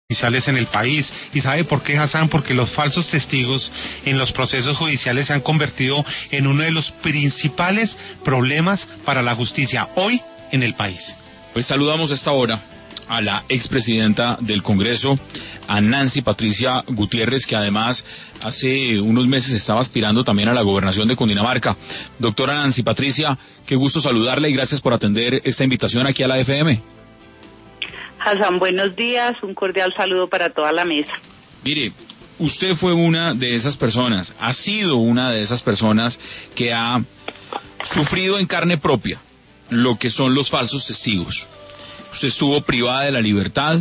judiciales en el país. ¿Y sabe por qué, Hassan? Porque los falsos testigos en los procesos judiciales se han convertido en uno de los principales problemas para la justicia hoy en el país. Pues saludamos a esta hora a la expresidenta del Congreso, a Nancy Patricia Gutiérrez, que además hace unos meses estaba aspirando también a la gobernación de Cundinamarca. Doctora Nancy Patricia, qué gusto saludarla y gracias por atender esta invitación aquí a la FM. Hassan, buenos días, un cordial saludo para toda la mesa. Mire, usted fue una de esas personas, ha sido una de esas personas que ha sufrido en carne propia lo que son los falsos testigos. Usted estuvo privada de la libertad,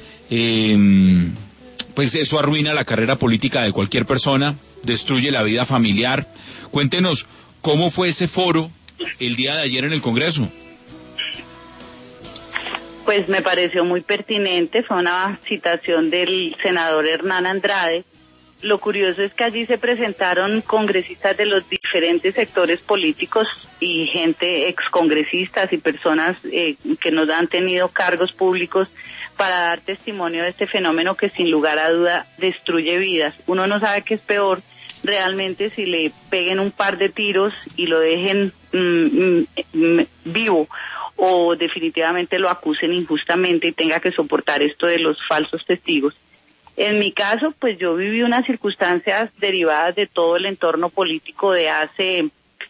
pues eso arruina la carrera política de cualquier persona, destruye la vida familiar. Cuéntenos, ¿cómo fue ese foro el día de ayer en el Congreso? Pues me pareció muy pertinente, fue una citación del senador Hernán Andrade. Lo curioso es que allí se presentaron congresistas de los diferentes sectores políticos y gente excongresistas y personas que nos han tenido cargos públicos para dar testimonio de este fenómeno que sin lugar a duda destruye vidas. Uno no sabe qué es peor realmente, si le peguen un par de tiros y lo dejen vivo, o definitivamente lo acusen injustamente y tenga que soportar esto de los falsos testigos. En mi caso, pues yo viví unas circunstancias derivadas de todo el entorno político de hace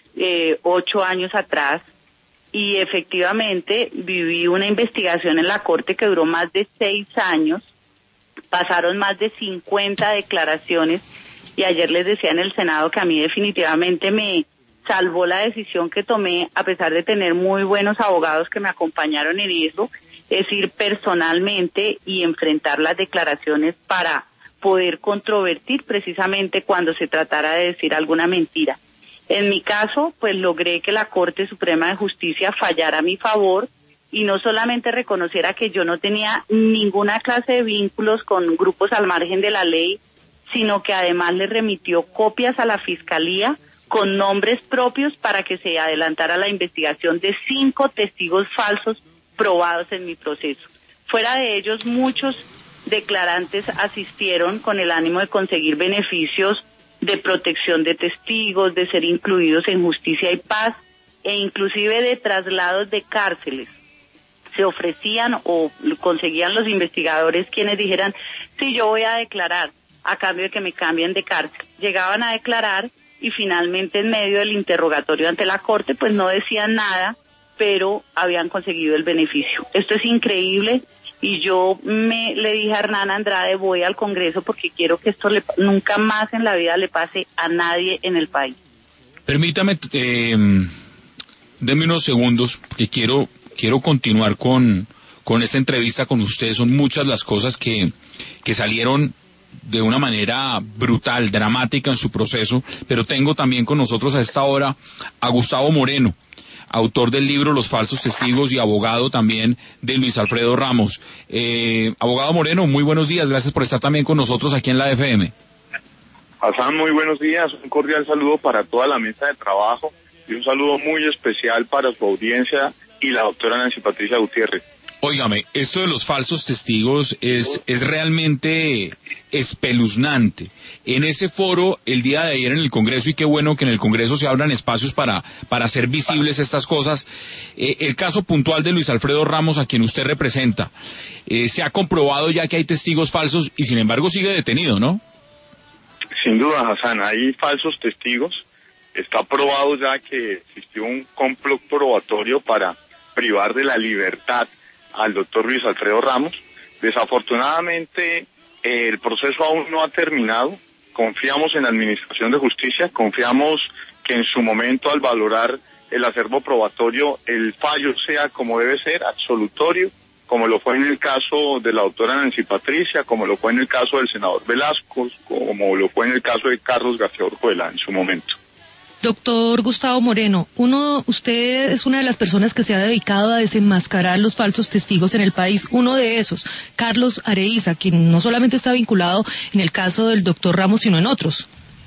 8 años atrás, y efectivamente viví una investigación en la Corte que duró más de 6 años, pasaron más de 50 declaraciones, y ayer les decía en el Senado que a mí definitivamente me salvó la decisión que tomé, a pesar de tener muy buenos abogados que me acompañaron en eso, es ir personalmente y enfrentar las declaraciones para poder controvertir precisamente cuando se tratara de decir alguna mentira. En mi caso, pues logré que la Corte Suprema de Justicia fallara a mi favor y no solamente reconociera que yo no tenía ninguna clase de vínculos con grupos al margen de la ley, sino que además le remitió copias a la Fiscalía con nombres propios para que se adelantara la investigación de 5 testigos falsos probados en mi proceso. Fuera de ellos, muchos declarantes asistieron con el ánimo de conseguir beneficios de protección de testigos, de ser incluidos en justicia y paz, e inclusive de traslados de cárceles. Se ofrecían o conseguían los investigadores quienes dijeran, sí, yo voy a declarar a cambio de que me cambien de cárcel. Llegaban a declarar y finalmente en medio del interrogatorio ante la Corte pues no decían nada, pero habían conseguido el beneficio. Esto es increíble y yo le dije a Hernán Andrade, voy al Congreso porque quiero que esto nunca más en la vida le pase a nadie en el país. Permítame, denme unos segundos porque quiero continuar con esta entrevista con usted. Son muchas las cosas que salieron de una manera brutal, dramática en su proceso, pero tengo también con nosotros a esta hora a Gustavo Moreno, autor del libro Los falsos testigos y abogado también de Luis Alfredo Ramos. Abogado Moreno, muy buenos días, gracias por estar también con nosotros aquí en la FM. Hassan, muy buenos días, un cordial saludo para toda la mesa de trabajo y un saludo muy especial para su audiencia y la doctora Nancy Patricia Gutiérrez. Óigame, esto de los falsos testigos es realmente espeluznante. En ese foro, el día de ayer en el Congreso, y qué bueno que en el Congreso se abran espacios para hacer visibles estas cosas, el caso puntual de Luis Alfredo Ramos, a quien usted representa, se ha comprobado ya que hay testigos falsos y sin embargo sigue detenido, ¿no? Sin duda, Hassan, hay falsos testigos. Está probado ya que existió un complot probatorio para privar de la libertad al doctor Luis Alfredo Ramos. Desafortunadamente, el proceso aún no ha terminado. Confiamos en la Administración de Justicia, confiamos que en su momento, al valorar el acervo probatorio, el fallo sea como debe ser, absolutorio, como lo fue en el caso de la doctora Nancy Patricia, como lo fue en el caso del senador Velasco, como lo fue en el caso de Carlos García Orjuela en su momento. Doctor Gustavo Moreno, usted es una de las personas que se ha dedicado a desenmascarar los falsos testigos en el país. Uno de esos, Carlos Areiza, quien no solamente está vinculado en el caso del doctor Ramos, sino en otros.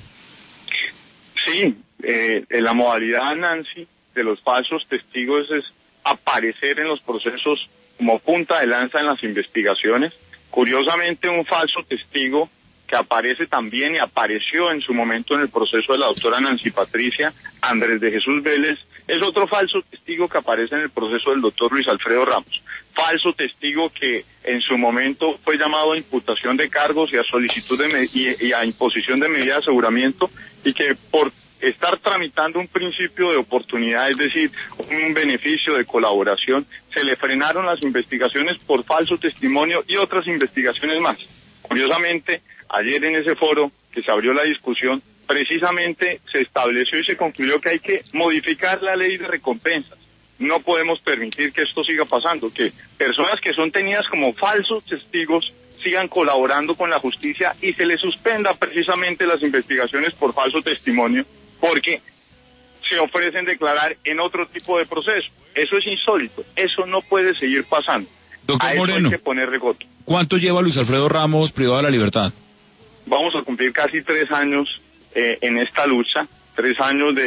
Sí, la modalidad, Nancy, de los falsos testigos es aparecer en los procesos como punta de lanza en las investigaciones, Curiosamente, un falso testigo que aparece también y apareció en su momento en el proceso de la doctora Nancy Patricia, Andrés de Jesús Vélez, es otro falso testigo que aparece en el proceso del doctor Luis Alfredo Ramos. Falso testigo que en su momento fue llamado a imputación de cargos y a solicitud y a imposición de medida de aseguramiento, y que por estar tramitando un principio de oportunidad, es decir, un beneficio de colaboración, se le frenaron las investigaciones por falso testimonio y otras investigaciones más. Curiosamente, ayer en ese foro que se abrió la discusión, precisamente se estableció y se concluyó que hay que modificar la ley de recompensas. No podemos permitir que esto siga pasando, que personas que son tenidas como falsos testigos sigan colaborando con la justicia y se les suspenda precisamente las investigaciones por falso testimonio, porque se ofrecen declarar en otro tipo de proceso. Eso es insólito, eso no puede seguir pasando. Doctor a eso Moreno, hay que poner regoto. ¿Cuánto lleva Luis Alfredo Ramos privado de la libertad? Vamos a cumplir casi 3 años en esta lucha, 3 años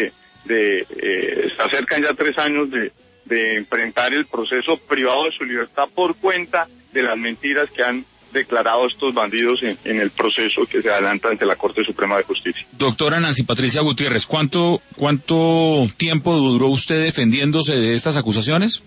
se acercan ya 3 años de enfrentar el proceso privado de su libertad por cuenta de las mentiras que han declarado estos bandidos en el proceso que se adelanta ante la Corte Suprema de Justicia. Doctora Nancy Patricia Gutiérrez, ¿cuánto tiempo duró usted defendiéndose de estas acusaciones?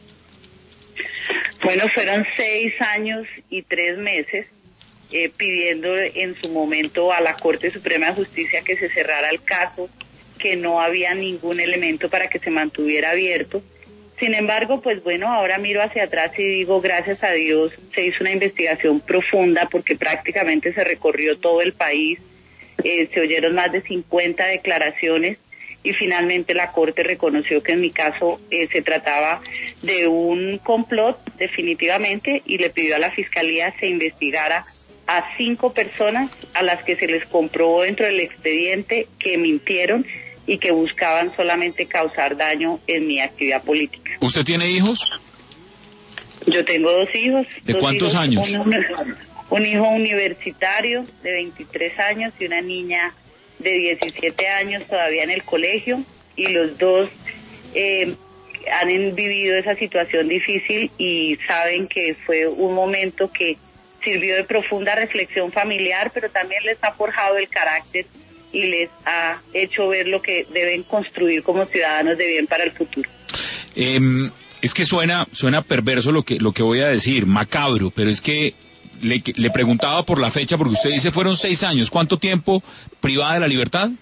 Bueno, fueron 6 años y 3 meses pidiendo en su momento a la Corte Suprema de Justicia que se cerrara el caso, que no había ningún elemento para que se mantuviera abierto. Sin embargo, pues bueno, ahora miro hacia atrás y digo, gracias a Dios, se hizo una investigación profunda porque prácticamente se recorrió todo el país, se oyeron más de 50 declaraciones y finalmente la Corte reconoció que en mi caso se trataba de un complot definitivamente y le pidió a la Fiscalía se investigara a 5 personas a las que se les comprobó dentro del expediente que mintieron y que buscaban solamente causar daño en mi actividad política. ¿Usted tiene hijos? Yo tengo 2 hijos. ¿De cuántos años? Un hijo universitario de 23 años y una niña de 17 años todavía en el colegio, y los dos han vivido esa situación difícil y saben que fue un momento que sirvió de profunda reflexión familiar, pero también les ha forjado el carácter y les ha hecho ver lo que deben construir como ciudadanos de bien para el futuro. Es que suena perverso lo que voy a decir, macabro, pero es que le preguntaba por la fecha, porque usted dice fueron 6 años. ¿Cuánto tiempo privada de la libertad?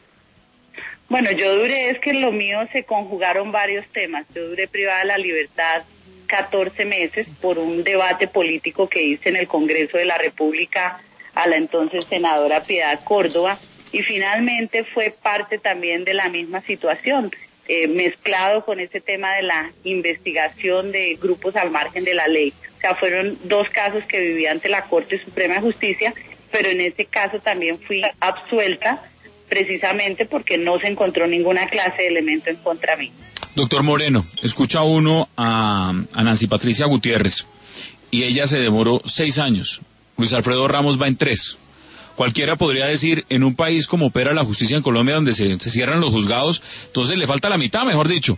Bueno, yo duré, es que en lo mío se conjugaron varios temas. Yo duré privada de la libertad 14 meses por un debate político que hice en el Congreso de la República a la entonces senadora Piedad Córdoba, y finalmente fue parte también de la misma situación, mezclado con ese tema de la investigación de grupos al margen de la ley. O sea, fueron 2 casos que viví ante la Corte Suprema de Justicia, pero en ese caso también fui absuelta precisamente porque no se encontró ninguna clase de elemento en contra mí. Doctor Moreno, escucha uno a Nancy Patricia Gutiérrez y ella se demoró 6 años. Luis Alfredo Ramos va en 3. Cualquiera podría decir, en un país como opera la justicia en Colombia, donde se cierran los juzgados, entonces le falta la mitad, mejor dicho.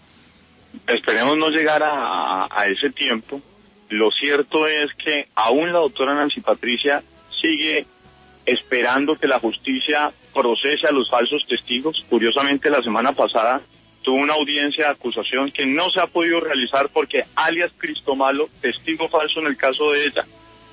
Esperemos no llegar a ese tiempo. Lo cierto es que aún la doctora Nancy Patricia sigue esperando que la justicia procese a los falsos testigos. Curiosamente, la semana pasada tuvo una audiencia de acusación que no se ha podido realizar porque alias Cristomalo, testigo falso en el caso de ella,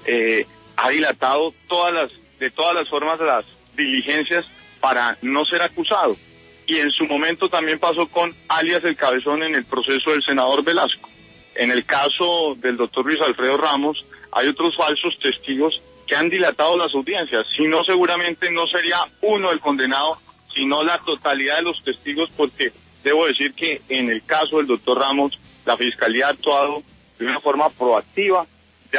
ha dilatado de todas las formas de las diligencias para no ser acusado. Y en su momento también pasó con alias El Cabezón en el proceso del senador Velasco. En el caso del doctor Luis Alfredo Ramos hay otros falsos testigos que han dilatado las audiencias. Si no, seguramente no sería uno el condenado, sino la totalidad de los testigos, porque debo decir que en el caso del doctor Ramos la Fiscalía ha actuado de una forma proactiva.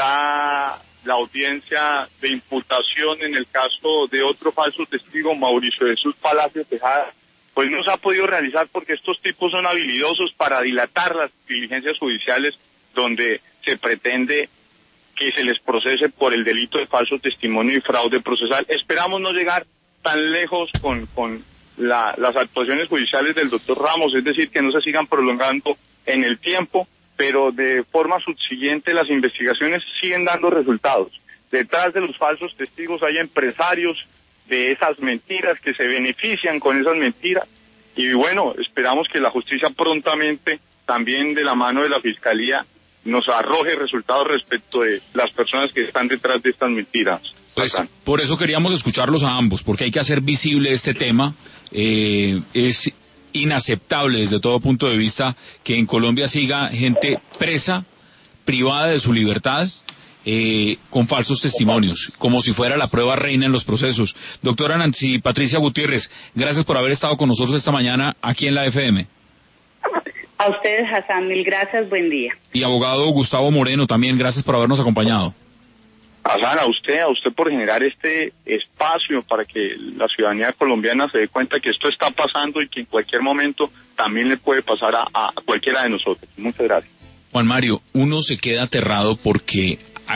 Ya la audiencia de imputación en el caso de otro falso testigo, Mauricio Jesús Palacio Tejada, pues no se ha podido realizar porque estos tipos son habilidosos para dilatar las diligencias judiciales donde se pretende que se les procese por el delito de falso testimonio y fraude procesal. Esperamos no llegar tan lejos con las actuaciones judiciales del doctor Ramos, es decir, que no se sigan prolongando en el tiempo, pero de forma subsiguiente las investigaciones siguen dando resultados. Detrás de los falsos testigos hay empresarios de esas mentiras que se benefician con esas mentiras. Y bueno, esperamos que la justicia prontamente, también de la mano de la Fiscalía, nos arroje resultados respecto de las personas que están detrás de estas mentiras. Pues por eso queríamos escucharlos a ambos, porque hay que hacer visible este tema. Es inaceptable desde todo punto de vista que en Colombia siga gente presa, privada de su libertad, con falsos testimonios, como si fuera la prueba reina en los procesos. Doctora Nancy Patricia Gutiérrez, gracias por haber estado con nosotros esta mañana aquí en la FM. A ustedes, Hassan, mil gracias, buen día. Y abogado Gustavo Moreno, también gracias por habernos acompañado. Hassan, a usted por generar este espacio para que la ciudadanía colombiana se dé cuenta que esto está pasando y que en cualquier momento también le puede pasar a cualquiera de nosotros. Muchas gracias. Juan Mario, uno se queda aterrado porque